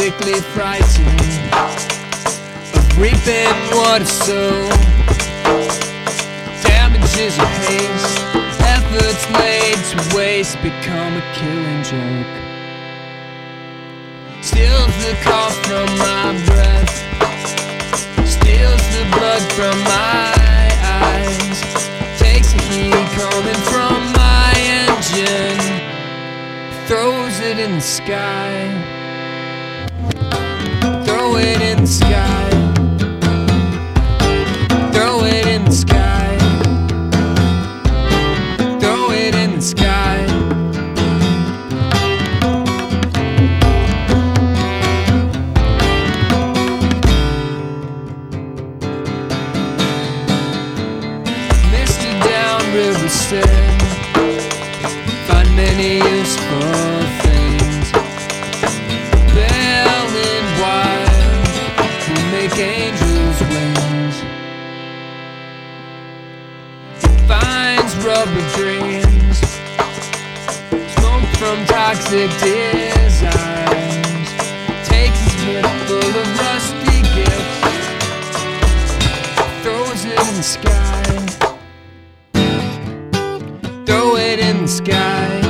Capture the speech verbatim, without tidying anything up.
sickly frightened of reaping what is sown. Damages of haste, efforts laid to waste become a killing joke. Steals the cough from my breath, steals the blood from my eyes, takes the heat coming from my engine, throws it in the sky, throw it in the sky, throw it in the sky, throw it in the sky. Mister Downriver said, find many useful things. Bell and wire will make angels' wings. He finds rubber dreams, smoke from toxic desires, takes his head full of rusty gifts, throws it in the sky, throw it in the sky.